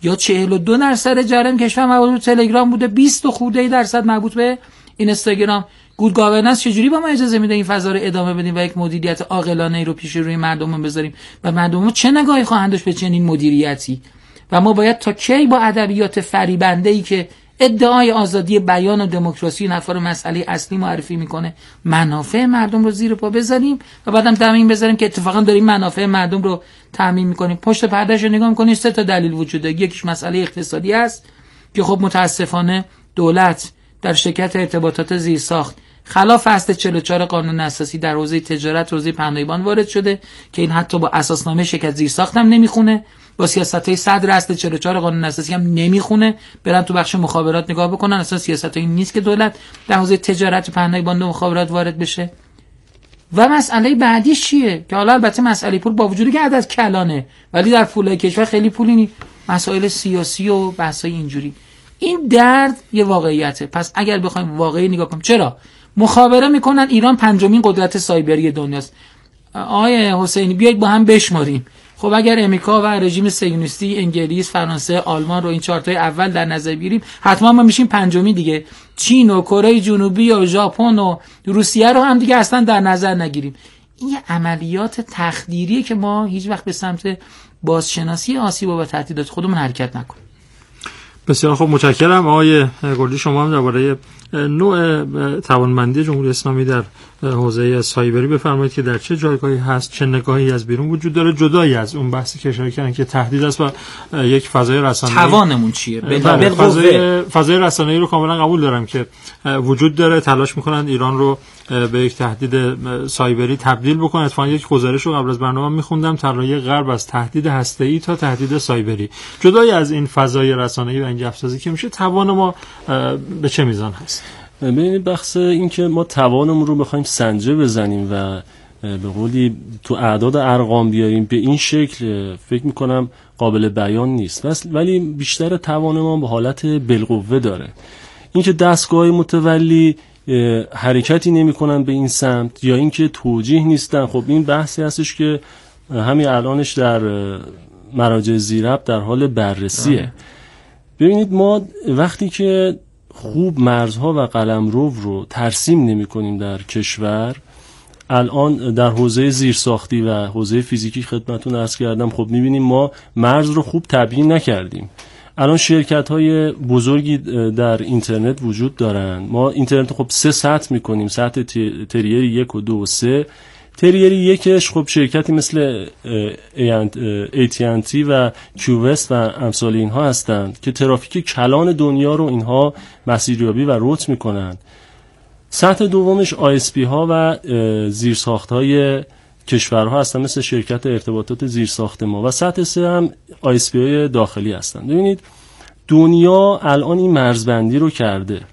یا 42% جریان کشور مربوط به تلگرام بوده، 20 خورده درصد مربوط به اینستاگرام. گود گاورننس چجوری با ما اجازه میده این فضا رو ادامه بدیم و یک مدیریت عاقلانه رو پیش روی مردم بذاریم و مردم چه نگاهی خواهند داشت به چنین مدیریتی؟ و ما باید تا کی با ادبیات فریبنده‌ای که ادعای آزادی بیان و دموکراسی نفر مسئله اصلی معرفی میکنه منافع مردم رو زیر پا بذاریم و بعدم تضمین بذاریم که اتفاقا داریم منافع مردم رو تضمین میکنیم؟ پشت پردهش رو نگاه میکنید 3 تا دلیل وجود داره. یکیش مسئله اقتصادی است که خب متاسفانه دولت در شرکت ارتباطات زیرساخت خلاف اصل 44 قانون اساسی در حوزه تجارت، حوزه پهنایبان وارد شده که این حتی با اساسنامه شرکت زیرساخت هم نمیخونه، با سیاست‌های صدر اصل 44 قانون اساسی هم نمیخونه. برن تو بخش مخابرات نگاه بکنن، اصلا سیاست‌های نیست که دولت در حوزه تجارت و پهنایبان و مخابرات وارد بشه. و مسئله بعدی چیه که حالا البته مسئله پول با وجودی که عدد کلانه ولی در پولای کشور خیلی پولی نیست، مسائل سیاسی و بحث‌های اینجوری. این درد یه واقعیته. پس اگر بخوایم واقعی نگاه کنیم، چرا مخابره میکنن ایران 5مین قدرت سایبری دنیاست؟ آقای حسینی بیایید با هم بشماریم. خب اگر امریکا و رژیم صهیونیستی انگلیس، فرانسه، آلمان رو این 4 تای اول در نظر بگیریم، حتما ما میشیم 5می دیگه. چین و کره جنوبی و ژاپن و روسیه رو هم دیگه اصلا در نظر نگیریم. این عملیات تخدیریه که ما هیچ وقت به سمت بازشناسی آسیب و تهدیدات خودمون حرکت نکنیم. بسیار خوب، متشکرم آقای گلجی. شما هم درباره نوع توانمندی جمهوری اسلامی در حوزه سایبری بفرمایید که در چه جایگاهی هست، چه نگاهی از بیرون وجود داره جدایی از اون بحثی که اشاره کردن که تهدید است و یک فضای رسانه‌ای. توانمون چیه؟ فضای رسانه‌ای رو کاملا قبول دارم که وجود داره، تلاش میکنن ایران رو به یک تهدید سایبری تبدیل بکنن. اتفاقا یک گزارش رو قبل از برنامه میخوندم، طراحی غرب از تهدید هسته‌ای تا تهدید سایبری. جدایی از این فضای رسانه‌ای و این جفسازی که میشه، توان ما به چه میزان هست؟ ببینید، بحث این که ما توانمون رو بخوایم سنجه بزنیم و به قولی تو اعداد ارقام بیاریم به این شکل، فکر میکنم قابل بیان نیست. ولی بیشتر توان ما به حالت بالقوه داره. اینکه دستگاه متولی حرکتی نمیکنن به این سمت یا اینکه توجیه نیستن، خب این بحثی هستش که همین الانش در مراجع ذی‌ربط در حال بررسیه. ببینید، ما وقتی که خوب مرزها و قلمرو رو ترسیم نمی کنیم در کشور، الان در حوزه زیرساختی و حوزه فیزیکی خدمتتون عرض کردم، خب می‌بینیم ما مرز رو خوب تبیین نکردیم. الان شرکت‌های بزرگی در اینترنت وجود دارن. ما اینترنت خب 3 سطح می‌کنیم، سطح تریری 1 و 2 و 3. تریری یکش خب شرکتی مثل AT&T و کیووست و امثال اینها هستند که ترافیک کلان دنیا رو اینها مسیریابی و روت میکنند. سطح دومش ISP ها و زیرساخت‌های کشورها هستند مثل شرکت ارتباطات زیرساخت ما، و سطح 3 هم ISP های داخلی هستند. ببینید، دنیا الان این مرزبندی رو کرده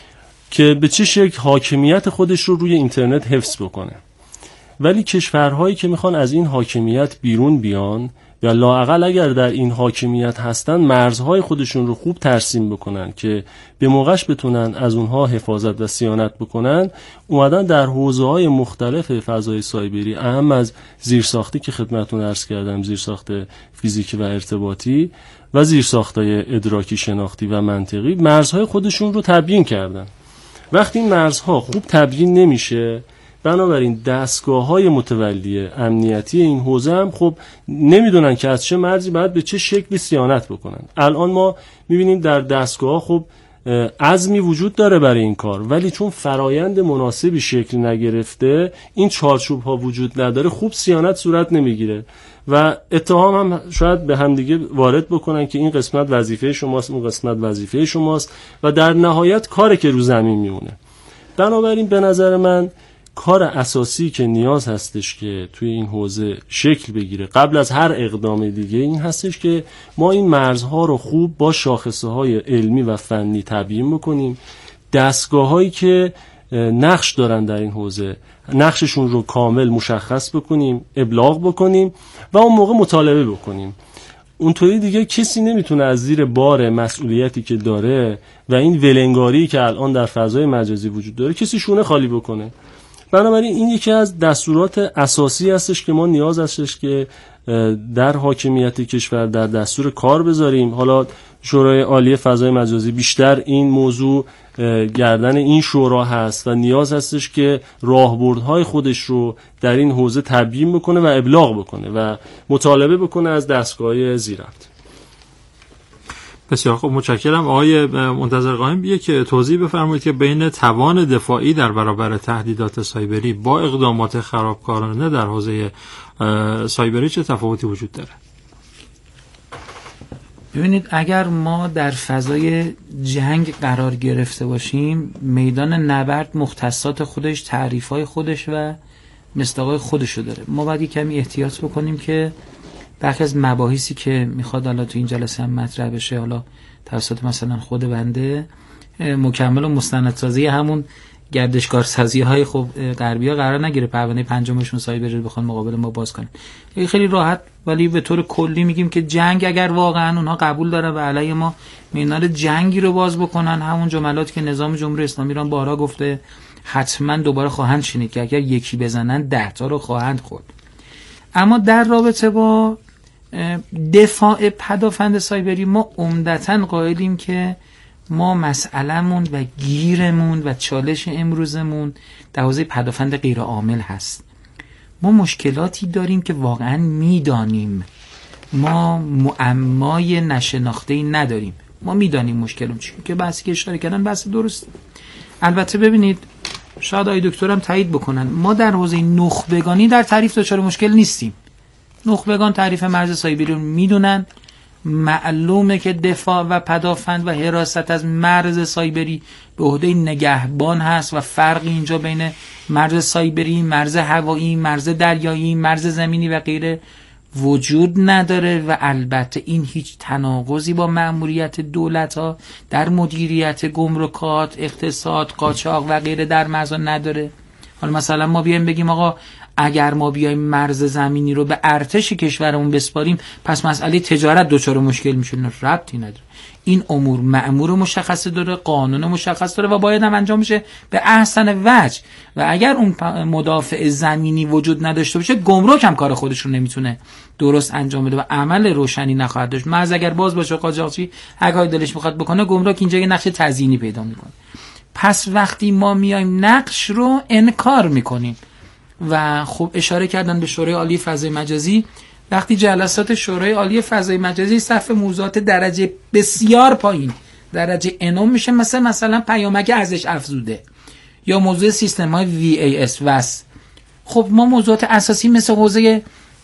که به چه شکل حاکمیت خودش رو روی اینترنت حفظ بکنه، ولی کشورهایی که میخوان از این حاکمیت بیرون بیان یا لااقل اگر در این حاکمیت هستن، مرزهای خودشون رو خوب ترسیم بکنن که به موقعش بتونن از اونها حفاظت و صیانت بکنن، اومدن در حوزه‌های مختلف فضای سایبری، اهم از زیرساختی که خدمتتون عرض کردم، زیرساخت فیزیکی و ارتباطی و زیرساخت‌های ادراکی شناختی و منطقی، مرزهای خودشون رو تبیین کردن. وقتی این مرزها خوب تبیین نمیشه، بنابراین دستگاه‌های متولی امنیتی این حوزه هم خب نمیدونن که از چه مرزی باید به چه شکلی صیانت بکنن. الان ما می‌بینیم در دستگاه‌ها خب عزمی وجود داره برای این کار، ولی چون فرایند مناسبی شکل نگرفته، این چارچوب‌ها وجود نداره، خوب صیانت صورت نمیگیره و اتهام هم شاید به همدیگه وارد بکنن که این قسمت وظیفه شماست، اون قسمت وظیفه شماست و در نهایت کاری که رو زمین میمونه. بنابراین به نظر من کار اساسی که نیاز هستش که توی این حوزه شکل بگیره قبل از هر اقدام دیگه این هستش که ما این مرزها رو خوب با شاخصه‌های علمی و فنی تبیین بکنیم. دستگاه‌هایی که نقش دارن در این حوزه، نقششون رو کامل مشخص بکنیم، ابلاغ بکنیم و اون موقع مطالبه بکنیم. اونطوری دیگه کسی نمیتونه از زیر بار مسئولیتی که داره و این ولنگاری که الان در فضای مجازی وجود داره کسی شونه خالی بکنه. بنابراین این یکی از دستورات اساسی هستش که ما نیاز هستش که در حاکمیت کشور در دستور کار بذاریم. حالا شورای عالی فضای مجازی بیشتر این موضوع گردن این شورا هست و نیاز هستش که راهبردهای خودش رو در این حوزه تبیین بکنه و ابلاغ بکنه و مطالبه بکنه از دستگاه زیرفت. بسیار خوب، متشکرم. آقای منتظر قائم، یک توضیح بفرمایید که بین توان دفاعی در برابر تهدیدات سایبری با اقدامات خرابکارانه در حوزه سایبری چه تفاوتی وجود داره؟ ببینید، اگر ما در فضای جنگ قرار گرفته باشیم، میدان نبرد مختصات خودش، تعریف‌های خودش و مصداق‌های خودشو داره. ما باید کمی احتیاط بکنیم که برخی از مباحثی که میخواد حالا تو این جلسه هم مطرح بشه، حالا توسط مثلا خود بنده، مکمل و مستندسازی همون گردشگار سازی های خب غربی‌ها قرار نگیره پروانه پنجمشون سایبری رو بخوان مقابل ما باز کنن. خیلی راحت ولی به طور کلی میگیم که جنگ اگر واقعا اونها قبول داره و علیه ما میدان جنگی رو باز بکنن، همون جملاتی که نظام جمهوری اسلامی ایران بارها گفته حتما دوباره خواهند شنید که اگر یکی بزنن 10 تا رو خواهند خورد. اما در رابطه با دفاع پدافند سایبری ما عمدتاً قائلیم که ما مسئله‌مون و گیرمون و چالش امروزمون در حوزه پدافند غیر عامل هست. ما مشکلاتی داریم که واقعاً میدانیم، ما معمای نشناخته‌ای نداریم، ما میدانیم مشکلمون چیه که بحثی که اشاره کردن بحث درست. البته ببینید، شاید آقای دکترم تایید بکنن، ما در حوزه نخبگانی در تعریف دچار مشکل نیستیم. نخبگان تعریف مرز سایبری رو میدونن، معلومه که دفاع و پدافند و حراست از مرز سایبری به عهده نگهبان هست و فرقی اینجا بین مرز سایبری، مرز هوایی، مرز دریایی، مرز زمینی و غیره وجود نداره و البته این هیچ تناقضی با مأموریت دولت‌ها در مدیریت گمرکات، اقتصاد، قاچاق و غیره در مرزها نداره. حالا مثلا ما بیایم بگیم آقا اگر ما بیایم مرز زمینی رو به ارتش کشورمون بسپاریم پس مسئله تجارت دچار مشکل میشه. ربطی نداره. این امور مأمور مشخص داره، قانون مشخص داره و باید هم انجام میشه به احسن وجه. و اگر اون مدافع زمینی وجود نداشته باشه، گمرک هم کار خودش رو نمیتونه درست انجام بده و عمل روشنی نخواهد داشت. مرز اگر باز باشه، قاچاقچی اگه دلش میخواد بکنه، گمرک اینجا یه نقش تزیینی پیدا میکنه. پس وقتی ما میایم نقش رو انکار میکنیم و خب اشاره کردن به شورای عالی فضای مجازی، وقتی جلسات شورای عالی فضای مجازی صف موضوعات درجه بسیار پایین، درجه انوم میشه، مثلا پیامک ارزش افزوده یا موضوع سیستم‌های VAS وس، خب ما موضوعات اساسی مثل حوزه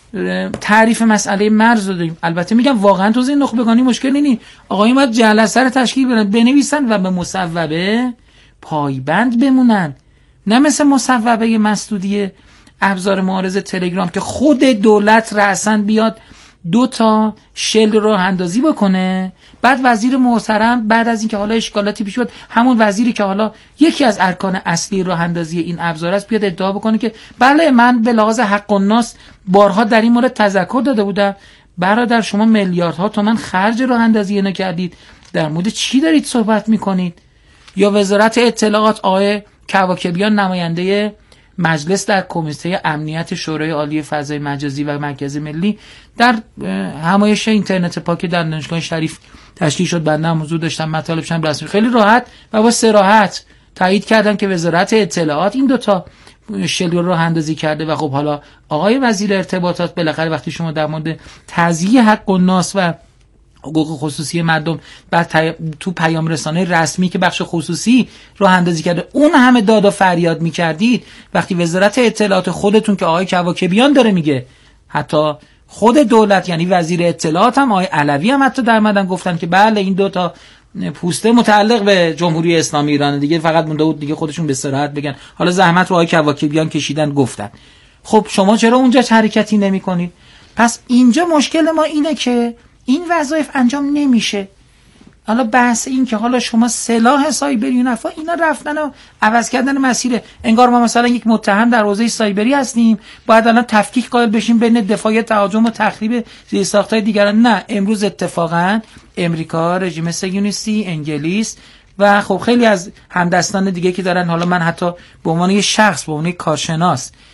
تعریف مسئله مرز رو داریم. البته میگم واقعا تو این نخبگانی مشکلی نیست، آقایون باید جلسه رو تشکیل بدن، بنویسن و به مصوبه پایبند بمونن، نه مثل مصوبه مسدودی ابزار معارض تلگرام که خود دولت رأساً بیاد 2 تا شل راه اندازی بکنه، بعد وزیر محترم بعد از اینکه حالا اشکالاتی پیش بیاد، همون وزیری که حالا یکی از ارکان اصلی راه اندازی این ابزار است بیاد ادعا بکنه که بله من به لحاظ حق الناس بارها در این مورد تذکر داده بودم، برادر شما میلیاردها تومان خرج راه اندازی اینا کردید، در مورد چی دارید صحبت میکنید؟ یا وزارت اطلاعات آقای کواکبیان نماینده مجلس در کمیته امنیت شورای عالی فضای مجازی و مرکز ملی در همایش اینترنت پاک در دانشگاه شریف تشکیل شد، بنده هم حضور داشتم، مطالبش هم رسمی خیلی راحت و با صراحت تایید کردن که وزارت اطلاعات این 2 تا شل رو اندازی کرده. و خب حالا آقای وزیر ارتباطات بالاخره وقتی شما در مورد تضییع حق الناس و حقوق خصوصی مردم بعد تو پیام رسانه رسمی که بخش خصوصی راه اندازی کرده اون همه داد و فریاد میکردید، وقتی وزارت اطلاعات خودتون که آقای کواکبیان داره میگه، حتی خود دولت یعنی وزیر اطلاعات هم آقای علوی هم حتی در مدن گفتن که بله این 2 تا پوسته متعلق به جمهوری اسلامی ایران دیگه، فقط مونده بود دیگه خودشون به صراحت بگن، حالا زحمت رو آقای کواکبیان کشیدن گفتن. خب شما چرا اونجا حرکتی نمی‌کنید؟ پس اینجا مشکل ما اینه که این وظایف انجام نمیشه. حالا بحث این که حالا شما سلاح سایبری و نفا اینا رفتن و عوض کردن مسیره، انگار ما مثلا یک متهم در حوزه سایبری هستیم باید الان تفکیک قائل بشیم بین دفاع، تهاجم و تخریب زیرساخت‌های دیگران. نه، امروز اتفاقا امریکا، رژیم صهیونیستی، انگلیس و خب خیلی از همدستان دیگه که دارن، حالا من حتی به عنوان یه شخص، به عنوان یک کارشناس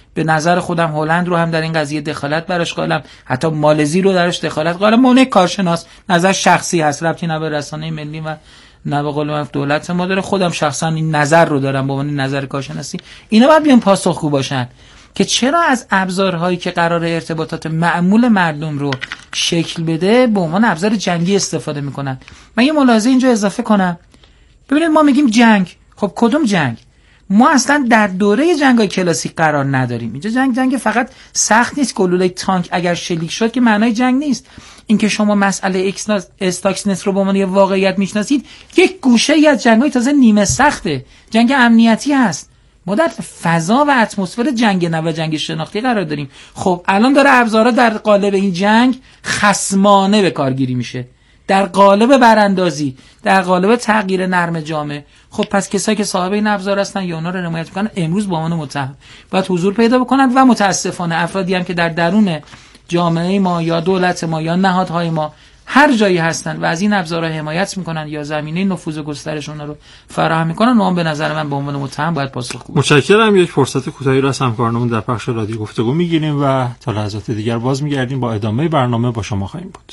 به نظر خودم هلند رو هم در این قضیه دخالت براش قائلم، حتی مالزی رو درش دخالت قائلم. اون کارشناس، نظر شخصی هست، ربطی نه به رسانه ملی و نه به قول دولت ما داره. خودم شخصا این نظر رو دارم به عنوان نظر کارشناسی. اینا باید بیان پاسخگو باشن که چرا از ابزارهایی که قرار ارتباطات معمول مردم رو شکل بده به عنوان ابزار جنگی استفاده میکنن. من یه ملاحظه اینجا اضافه کنم. ببینید ما میگیم جنگ، خب کدوم جنگ؟ ما اصلا در دوره جنگ‌های کلاسیک قرار نداریم. اینجا جنگ فقط سخت نیست. گلوله تانک اگر شلیک شد که معنای جنگ نیست. اینکه شما مسئله استاکسنس رو به عنوان یه واقعیت میشناسید، یک گوشه‌ای از جنگ‌های تازه نیمه سخته، جنگ امنیتی هست. ما در فضا و اتمسفر جنگ نه و جنگ شناختی قرار داریم. خب الان داره ابزارها در قالب این جنگ خصمانه به کارگیری میشه، در قالب براندازی، در قالب تغییر نرم جامعه. خب پس کسایی که صاحب این ابزار هستن یا اونا رو حمایت میکنن امروز با عنوان متهم باید حضور پیدا بکنن و متاسفانه افرادی هم که در درون جامعه ما یا دولت ما یا نهادهای ما هر جایی هستن و از این ابزارها حمایت میکنن یا زمینه نفوذ و گسترشون رو فراهم میکنن، ما هم به نظر من به عنوان متهم باید پاسخگو باشیم. متشکرم. یک فرصت کوتاهی را از همکارانمون در پخش رادیو گفتگو میگیریم و تا لحظات دیگر باز میگردیم. با ادامه برنامه با شما خواهیم بود.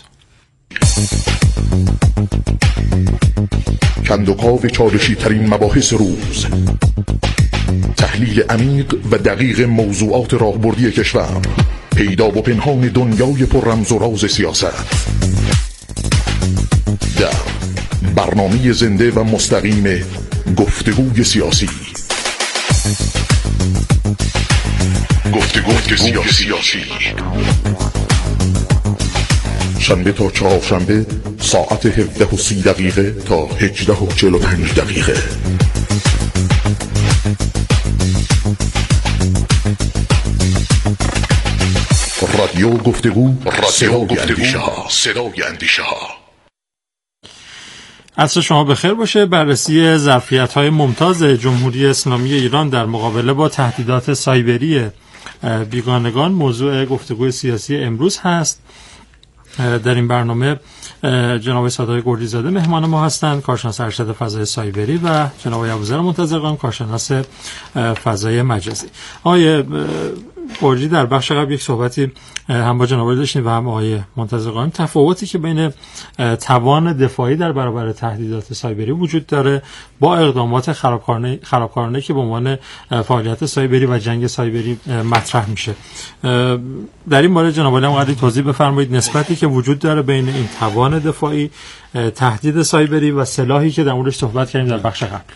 کندوکاو چالشی ترین مباحث روز، تحلیل عمیق و دقیق موضوعات راهبردی کشور، پیدا و پنهان دنیای پر رمز و راز سیاست، در برنامه زنده و مستقیم گفتگوی سیاسی. گفتگوی سیاسی شنبه تا چهارشنبه ساعت 17:30 تا 18:45. رادیو گفتگو، صدای اندیشه ها. عصر شما بخیر باشه. بررسی ظرفیت‌های ممتاز جمهوری اسلامی ایران در مقابله با تهدیدات سایبری بیگانگان موضوع گفتگوی سیاسی امروز هست. در این برنامه جناب سادات گردیزاده مهمان ما هستند، کارشناس ارشد فضای سایبری، و جناب ابوذر منتظرخان، کارشناس فضای مجازی. آقای گردی در بخش قبل یک صحبتی هم با جناب داشتیم و هم آقای منتظرخان، تفاوتی که بین توان دفاعی در برابر تهدیدات سایبری وجود داره با اقدامات خرابکارانه که به عنوان فعالیت سایبری و جنگ سایبری مطرح میشه. در این باره جناب علی مقدی توضیح بفرمایید نسبتی که وجود داره بین این توان دفاعی، تهدید سایبری و سلاحی که در موردش صحبت کردیم در بخش قبل.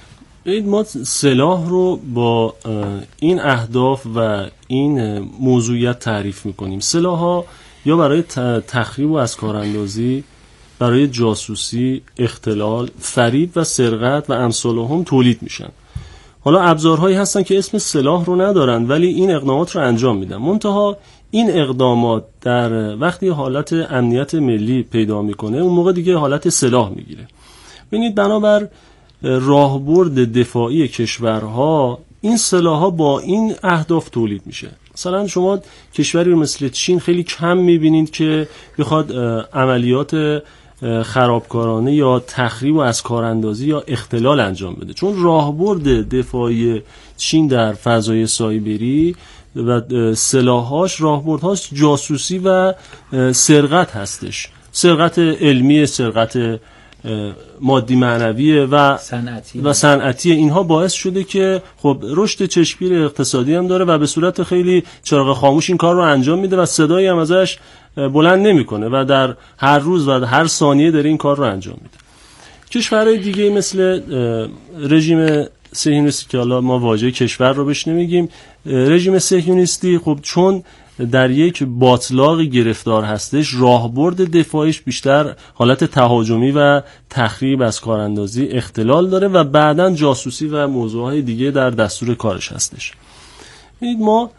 ما سلاح رو با این اهداف و این موضوعیت تعریف میکنیم. سلاح ها یا برای تخریب و اسکاراندازی، برای جاسوسی، اختلال، فریب و سرقت و امثال هم تولید میشن. حالا ابزارهایی هستن که اسم سلاح رو ندارن ولی این اقدامات رو انجام میدن. منتها این اقدامات در وقتی حالت امنیت ملی پیدا میکنه اون موقع دیگه حالت سلاح میگیره. ببینید بنابر راهبرد دفاعی کشورها این سلاح‌ها با این اهداف تولید میشه. مثلا شما کشوری مثل چین خیلی کم میبینید که بخواد عملیات خرابکارانه یا تخریب و اسکاراندازی یا اختلال انجام بده، چون راهبرد دفاعی چین در فضای سایبری و سلاح‌هاش راهبردهاش جاسوسی و سرقت هستش. سرقت علمی، سرقت مادی معنوی و صنعتی. اینها باعث شده که خب رشد چشمگیر اقتصادی هم داره و به صورت خیلی چراغ خاموش این کار رو انجام میده و صدایی هم ازش بلند نمیکنه و در هر روز و هر ثانیه داره این کار رو انجام میده. کشورهای دیگه مثل رژیم صهیونیستی که حالا ما واژه کشور رو بهش نمیگیم، رژیم صهیونیستی خب چون در یک باطلاق گرفتار هستش، راهبرد دفاعیش بیشتر حالت تهاجمی و تخریب، اسکاراندازی، اختلال داره و بعداً جاسوسی و موضوعهای دیگه در دستور کارش هستش. ما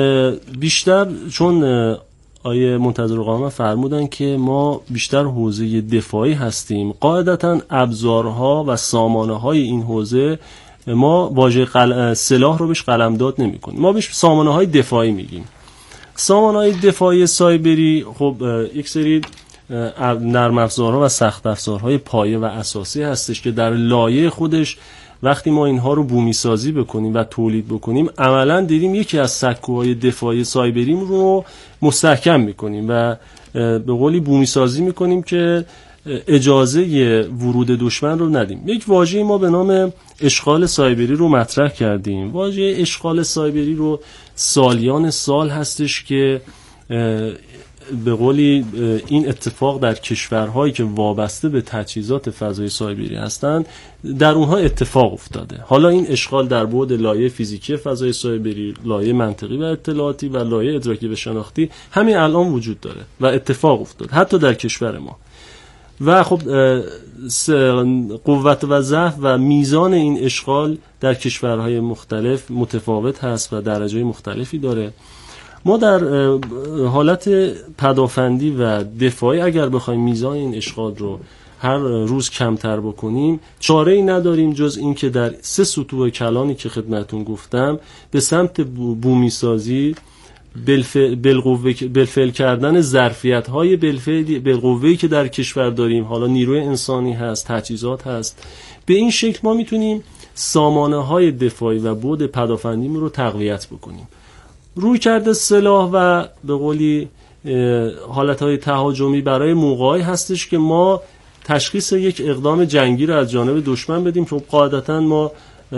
بیشتر چون آیه منتظرخان فرمودن که ما بیشتر حوزه دفاعی هستیم، قاعدتاً ابزارها و سامانه‌های این حوزه ما واژه سلاح رو بهش قلمداد نمی‌کنیم، ما بهش سامانه‌های دفاعی میگیم. سامانه‌های دفاعی سایبری خب یک سری نرم افزارها و سخت افزارهای پایه و اساسی هستش که در لایه خودش وقتی ما اینها رو بومی سازی بکنیم و تولید بکنیم، عملا دیدیم یکی از سکوهای دفاعی سایبریم رو مستحکم میکنیم و به قولی بومی سازی میکنیم که اجازه ورود دشمن رو ندیم. یک واژه ما به نام اشغال سایبری رو مطرح کردیم. واژه اشغال سایبری رو سالیان سال هستش که به قولی این اتفاق در کشورهایی که وابسته به تجهیزات فضای سایبری هستند در اونها اتفاق افتاده. حالا این اشغال در بعد لایه فیزیکی فضای سایبری، لایه منطقی و اطلاعاتی و لایه ادراکی و شناختی همین الان وجود داره و اتفاق افتاد حتی در کشور ما. و خب قوت و ضعف و میزان این اشغال در کشورهای مختلف متفاوت هست و درجه مختلفی داره. ما در حالت پدافندی و دفاعی اگر بخوایم میزان این اشغال رو هر روز کمتر بکنیم، چاره‌ای نداریم جز این که در 3 سطوح کلانی که خدمتون گفتم به سمت بومی سازی، بالفعل کردن ظرفیت‌های بالقوه‌ای که در کشور داریم، حالا نیروی انسانی هست، تجهیزات هست، به این شکل ما میتونیم سامانه‌های دفاعی و بعد پدافندیمون رو تقویت بکنیم. روی کرده سلاح و به قولی حالتهای تهاجمی برای موقعی هستش که ما تشخیص یک اقدام جنگی رو از جانب دشمن بدیم که قاعدتاً ما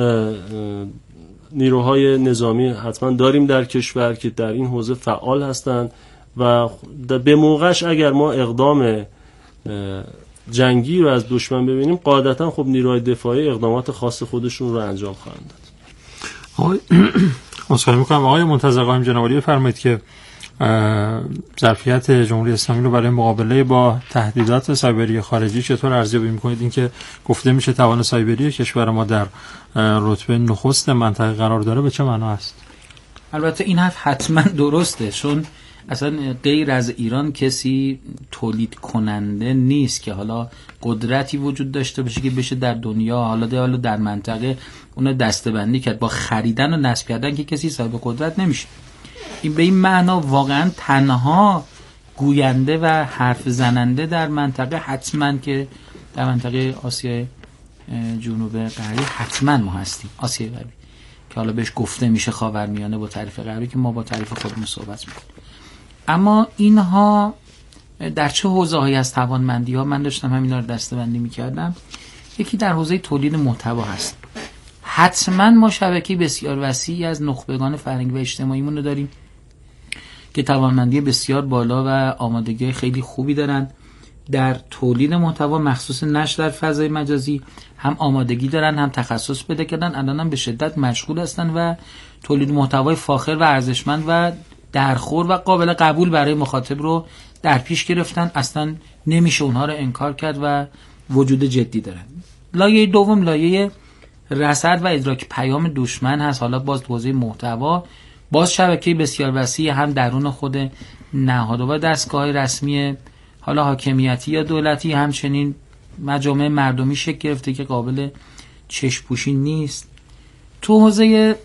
نیروهای نظامی حتما داریم در کشور که در این حوزه فعال هستند و به موقعش اگر ما اقدام جنگی رو از دشمن ببینیم، قاعدتاً خب نیروهای دفاعی اقدامات خاص خودشون رو انجام خواهند داد. مصاحبه می‌کنم آقای منتظر قائم جنابعالی بفرمایید که ظرفیت جمهوری اسلامی رو برای مقابله با تهدیدات سایبری خارجی چطور ارزیابی می‌کنید؟ اینکه گفته میشه توان سایبری کشور ما در رتبه نخست منطقه قرار داره، به چه معنا است؟ البته این حرف حتما درسته، چون اصلا غیر از ایران کسی تولید کننده نیست که حالا قدرتی وجود داشته باشه که بشه در دنیا حالا در منطقه اون دسته‌بندی کرد. با خریدن و نصب کردن که کسی صاحب قدرت نمیشه. این به این معنا واقعا تنها گوینده و حرف زننده در منطقه حتما که در منطقه آسیای جنوب غربی حتما ما هستیم، آسیای غربی که حالا بهش گفته میشه خاورمیانه با تعریف غربی که ما با تعریف خودمون صحبت میکنیم. اما اینها در چه حوزه‌هایی از توانمندی ها من داشتم همینا رو دسته‌بندی میکردم. یکی در حوزه تولید محتوا هست. حتما ما شبکه بسیار وسیعی از نخبگان فرهنگی و اجتماعیمون رو داریم که توانمندی بسیار بالا و آمادگی خیلی خوبی دارن در تولید محتوا، مخصوص نشر در فضای مجازی، هم آمادگی دارن هم تخصص پیدا کردن، الان هم به شدت مشغول هستن و تولید محتوای فاخر و ارزشمند و درخور و قابل قبول برای مخاطب رو در پیش گرفتن. اصلا نمیشه اونها رو انکار کرد و وجود جدی دارن. لایه دوم لایه رصد و ادراک پیام دشمن هست. حالا باز حوزه محتوا، باز شبکه بسیار وسیع هم درون خود نهادها و دستگاه رسمی حالا حاکمیتی یا دولتی، همچنین مجامع مردمی شکل گرفته که قابل چشم‌پوشی نیست. تو حوزه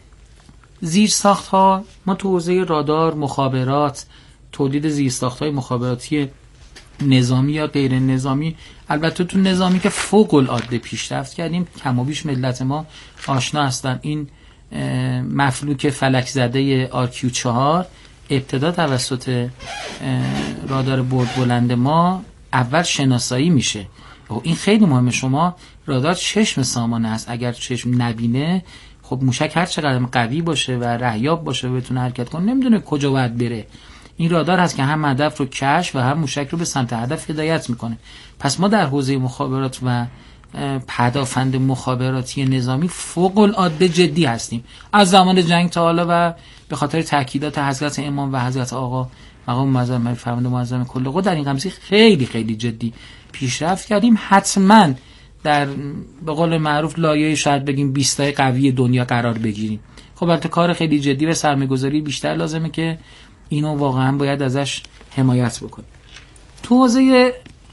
زیرساخت‌ها ما تو حوزه رادار، مخابرات، تولید زیرساخت‌های مخابراتی نظامی یا غیر نظامی، البته تو نظامی که فوق العاده پیشرفت کردیم، کم و بیش ملت ما آشنا هستن. این مفلوک فلک زده RQ4 ابتدا توسط رادار برد بلند ما اول شناسایی میشه. این خیلی مهمه. شما رادار چشم سامانه است، اگر چشم نبینه خب موشک هر چقدر قوی باشه و رهیاب باشه و بتونه حرکت کنه نمیدونه کجا باید بره. این رادار هست که هم هدف رو کشف و هم موشک رو به سمت هدف هدایت میکنه. پس ما در حوزه مخابرات و پدافند مخابراتی نظامی فوق العاده جدی هستیم از زمان جنگ تا حالا و به خاطر تاکیدات حضرت امام و حضرت آقا مقام معظم فرمانده معظم کل قدر در این قضیه خیلی خیلی جدی پیشرفت کردیم. حتما در به قول معروف لایه شاید بگیم 20 قوی دنیا قرار بگیریم. خب البته کار خیلی جدی و سرمایه‌گذاری بیشتر لازمه که اینو واقعا باید ازش حمایت بکنیم. تو حوزه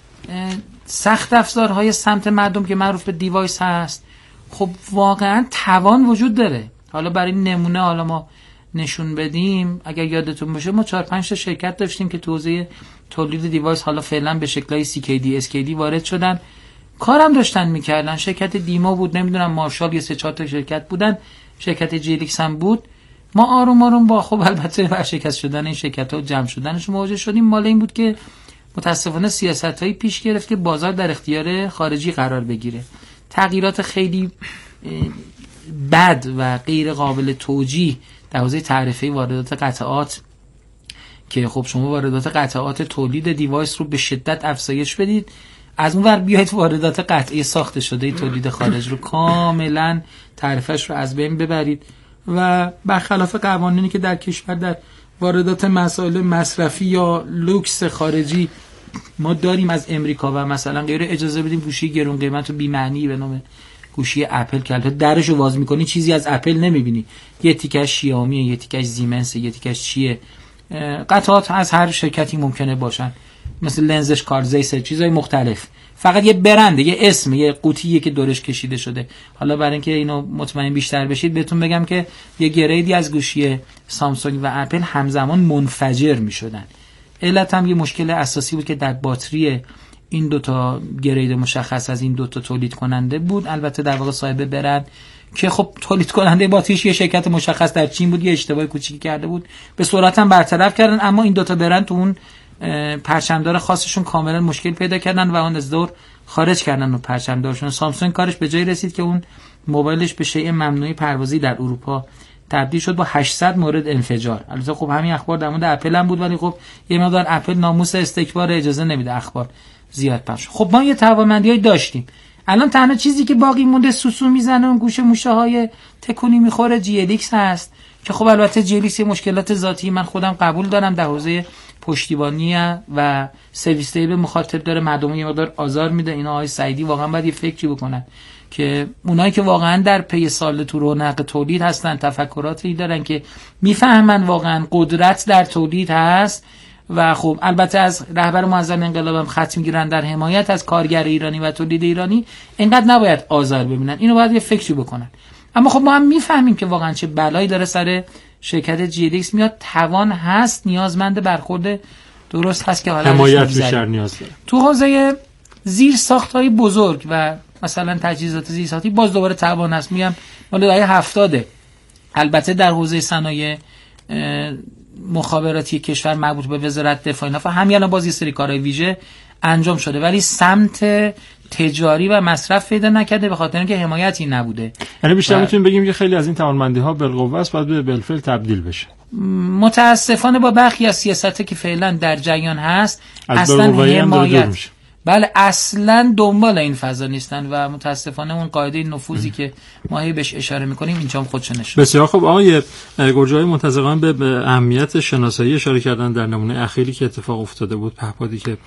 سخت افزارهای سمت مردم که معروف به دیوایس هست، خب واقعا توان وجود داره. حالا برای نمونه حالا ما نشون بدیم، اگر یادتون باشه ما 4-5 تا شرکت داشتیم که تو حوزه تولید دیوایس حالا فعلا به شکلای CKD SKD وارد شدن کارم داشتن میکردن. شرکت دیما بود، نمیدونم مارشال، یه 3-4 تا شرکت بودن، شرکت جیلیکس هم بود. ما آروم آروم با خب البته ورشکست شدن این شرکت‌ها و جمع شدنش مواجه شدیم. مال این بود که متاسفانه سیاست‌هایی پیش گرفت که بازار در اختیار خارجی قرار بگیره. تغییرات خیلی بد و غیر قابل توجیه در حوزه تعرفه واردات قطعات که خب شما واردات قطعات تولید دیوایس رو به شدت افزایش بدید، از اون ور بیاید واردات قطعی ساخته شده تولید خارج رو کاملا تعرفه‌اش رو از بین ببرید و برخلاف قوانینی که در کشور در واردات مسائل مصرفی یا لوکس خارجی ما داریم از امریکا و مثلا غیر اجازه بدیم گوشی گرون قیمت و بی معنی به نام گوشی اپل که البته درشو باز می‌کنی چیزی از اپل نمی‌بینی، یه تیکش شیائومی، یه تیکش زیمنس، یه تیکش چیه، قطعات از هر شرکتی ممکنه باشن، مثل لنزش کارزیس، چیزای مختلف، فقط یه برنده، یه اسم، یه قوطیه که دورش کشیده شده. حالا برای اینکه اینو مطمئن بیشتر بشید بهتون بگم که یه گریدی از گوشی سامسونگ و اپل همزمان منفجر می‌شدن. علت هم یه مشکل اساسی بود که در باتری این دوتا گرید مشخص از این دوتا تولید کننده بود، البته در واقع صاحب برند که خب تولید کننده باتریش یه شرکت مشخص در چین بود، یه اشتباه کوچیکی کرده بود، به سرعت هم برطرف کردن، اما این دوتا برند تو اون پرچمدار خاصشون کاملا مشکل پیدا کردن و اون از دور خارج کردن و پرچمدارشون. سامسونگ کارش به جای رسید که اون موبایلش به شیء ممنوع پروازی در اروپا تبدیل شد با 800 مورد انفجار. البته خب همین اخبار در مورد اپل هم بود، ولی خب یه مقدار اپل ناموس استکبار اجازه نمیده اخبار زیاد پخش. خب ما یه توانمندیای داشتیم. الان تنها چیزی که باقی مونده سوسو میزنه اون گوشه موشه‌های تکونی میخوره GLX هست که خب البته GLX مشکلات ذاتی من خودم قبول دارم در حوزه پشتیبانی و سرویس تیب مخاطب داره، مردم یه مقدار آزار میده. اینا آقای سعیدی واقعا باید یه فکری بکنن که اونایی که واقعا در پی سال تو رونق تولید هستن، تفکراتی دارن که میفهمن واقعا قدرت در تولید هست و خب البته از رهبر معظم انقلاب هم خط میگیرن در حمایت از کارگر ایرانی و تولید ایرانی، اینقدر نباید آزار ببینن، اینو باید یه فکری بکنن. اما خب ما هم میفهمیم که واقعا چه بلایی داره سر شرکت GLX میاد، توان هست، نیازمند برخورد درست هست که حالا حمایت بیشتر نیاز داره. تو حوزه زیر ساخت‌های بزرگ و مثلا تجهیزات زیر ساختی باز دوباره توان هست، میگم مال دهه 70، البته در حوزه صنایع مخابراتی کشور مربوط به وزارت دفاع اینا همین الان باز یه سری کارهای ویژه انجام شده، ولی سمت تجاری و مصرف پیدا نکرده به خاطر اینکه حمایتی نبوده. یعنی بیشتر میتونیم بگیم که خیلی از این توانمندی‌ها بالقوه است، باید به بالفعل تبدیل بشه. متاسفانه با برخی از سیاسته که فعلا در جریان هست اصلا حمایت، بله اصلا دنبال این فضا نیستن و متاسفانه اون قاعده نفوذی که ما هی بهش اشاره میکنیم اینجا هم خودش نشون. بسیار خوب. آقای گرجایی منتظران به اهمیت شناسایی اشاره کردن در نمونه اخیری که اتفاق افتاده بود، پهپادی که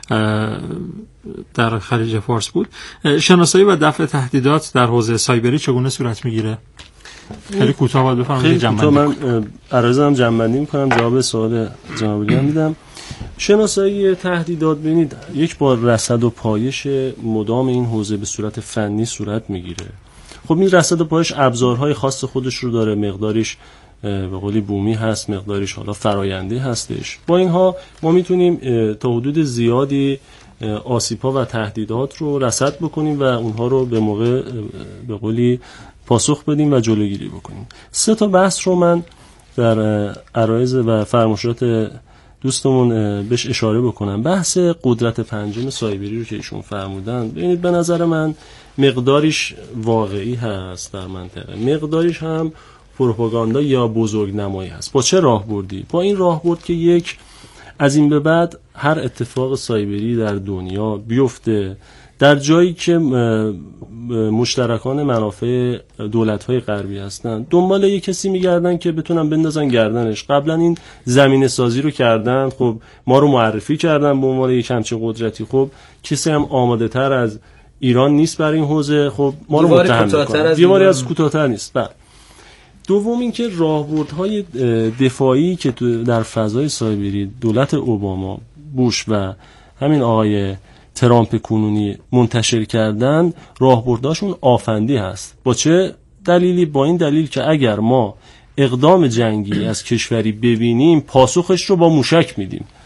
در خلیج فارس بود. شناسایی و دفع تهدیدات در حوزه سایبری چگونه صورت میگیره؟ خیلی کوتاه باید بفرمایید. من عرضم جمع‌بندی میکنم، جواب سوال جناب علی میدم. شناسایی تهدیدات ببینید یک بار رصد و پایش مدام این حوزه به صورت فنی صورت میگیره. خب این رصد و پایش ابزارهای خاص خودش رو داره، مقداریش به قولی بومی هست، مقداریش حالا فراینده هستش. با اینها ما میتونیم تا حدود زیادی آسیب‌ها و تهدیدات رو رصد بکنیم و اونها رو به موقع به قولی پاسخ بدیم و جلوگیری بکنیم. 3 تا بحث رو من در عرایض و فرمایشات دوستمون بهش اشاره بکنم. بحث قدرت پنجم سایبری رو که ایشون فرمودن، ببینید به نظر من مقداریش واقعی هست در منطقه، مقداریش هم پروپاگاندا یا بزرگنمایی هست. با چه راهبردی؟ با این راهبرد که یک، از این به بعد هر اتفاق سایبری در دنیا بیفته در جایی که مشترکان منافع دولت‌های غربی هستن، دنبال یک کسی میگردن که بتونن بندازن گردنش. قبلا این زمینه سازی رو کردن، خب ما رو معرفی کردن به عنوان یک همچین قدرتی، خب کسی هم آماده تر از ایران نیست برای این حوزه، خب ما رو متهم می‌کنن، دیواری از کوتاه‌تر نیست. بعد دوم اینکه راهبردهای دفاعی که در فضای سایبری دولت اوباما، بوش و همین آقای ترامپ کنونی منتشر کردن، راهبرداشون آفندی هست. با چه دلیلی؟ با این دلیل که اگر ما اقدام جنگی از کشوری ببینیم، پاسخش رو با موشک میدیم.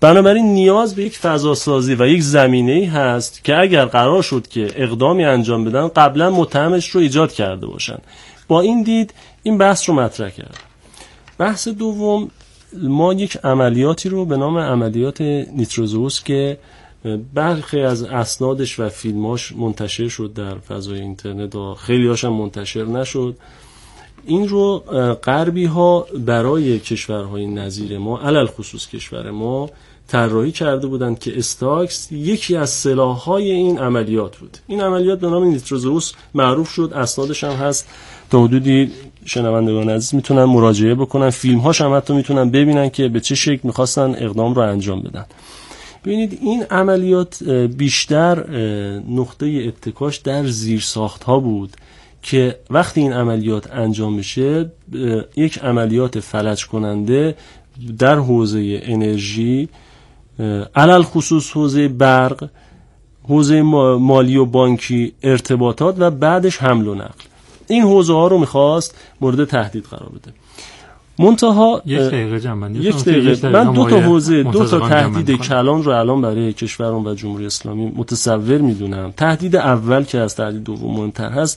بنابراین نیاز به یک فضاسازی و یک زمینه‌ای هست که اگر قرار شد که اقدامی انجام بدن قبلا متهمش رو ایجاد کرده باشن. با این دید این بحث رو مطرح کرد. بحث دوم، ما یک عملیاتی رو به نام عملیات نیتروزئوس که برخی از اسنادش و فیلماش منتشر شد در فضای اینترنت و خیلی هاشم منتشر نشد، این رو غربی ها برای کشورهای نظیر ما، علل خصوص کشور ما، طراحی کرده بودند که استاکس یکی از سلاح‌های این عملیات بود. این عملیات به نام نیتروزئوس معروف شد، اسنادش هم هست، تا حدودی شنوندگان عزیز میتونن مراجعه بکنن، فیلم‌هاش هم حتی میتونن ببینن که به چه شکل می‌خواستن اقدام رو انجام بدن. ببینید این عملیات بیشتر نقطه اتکاش در زیرساخت‌ها بود که وقتی این عملیات انجام بشه یک عملیات فلج کننده در حوزه انرژی، علل خصوص حوزه برق، حوزه مالی و بانکی، ارتباطات و بعدش حمل و نقل، این حوزه ها رو میخواست مورد تهدید قرار بده. منتها یک دقیقه من دو تا حوزه، دو تا تهدید کلان رو الان برای کشورم و جمهوری اسلامی متصور میدونم. تهدید اول که از تهدید دوم مهمتر هست،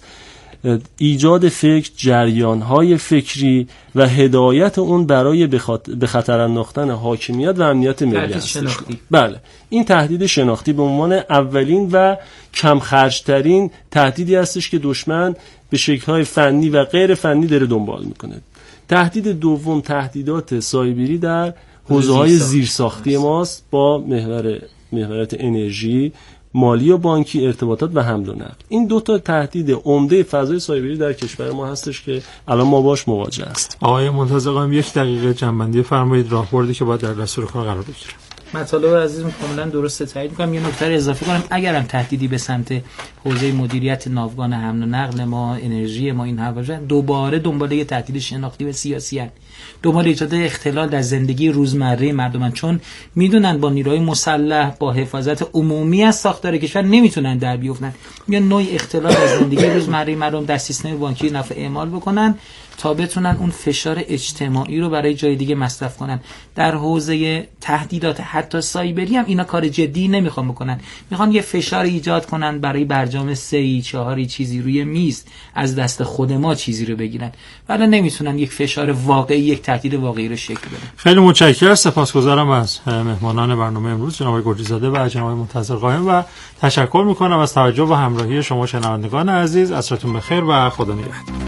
ایجاد فکر، جریان‌های فکری و هدایت اون برای به خطر انداختن حاکمیت و امنیت ملی است. بله، این تهدید شناختی به عنوان اولین و کم خرج‌ترین تهدیدی هستش که دشمن به شکل‌های فنی و غیر فنی داره دنبال میکنه. تهدید دوم تهدیدات سایبری در حوزه‌های زیرساختی ماست با محورات انرژی، مالی و بانکی، ارتباطات و حمل و نقل. این دو تا تهدید عمده فضای سایبری در کشور ما هستش که الان ما باش مواجه هستیم. آقای منتظر قائم، یک دقیقه جنبندی فرمایید، راهبردی که باید در دستور کار قرار بگیره. مطالب عزیزم کاملا درسته، تایید می‌کنم. یه نکته اضافه کنم، اگرم تهدیدی به سمت حوزه مدیریت ناوگان حمل و نقل ما، انرژی ما، این حوزه دوباره دنبال یه تهدید شناختی و سیاسی هست، دنبال ایجاد اختلال در زندگی روزمره مردمان، چون میدونن با نیروهای مسلح، با حفاظت عمومی از ساختار کشور نمیتونن در بیافتن، یا نوع اختلال در زندگی روزمره مردم در سیستم بانکی نفع اعمال بکنن تا بتونن اون فشار اجتماعی رو برای جای دیگه مصرف کنن. در حوزه تهدیدات حتی سایبری هم اینا کار جدی نمیخوان بکنن، میخوان یه فشار ایجاد کنن برای برجام 3 4 چیزی روی میز از دست خود ما چیزی رو بگیرن، ولی نمیتونن یک فشار واقعی، یک تهدید واقعی رو شکل بدن. خیلی متشکرم، سپاسگزارم از مهمانان برنامه امروز، جناب گرجی‌زاده و جناب منتظر قائم، و تشکر میکنم از توجه و همراهی شما شنوندگان عزیز. عصرتون بخیر و خدا نگهدار.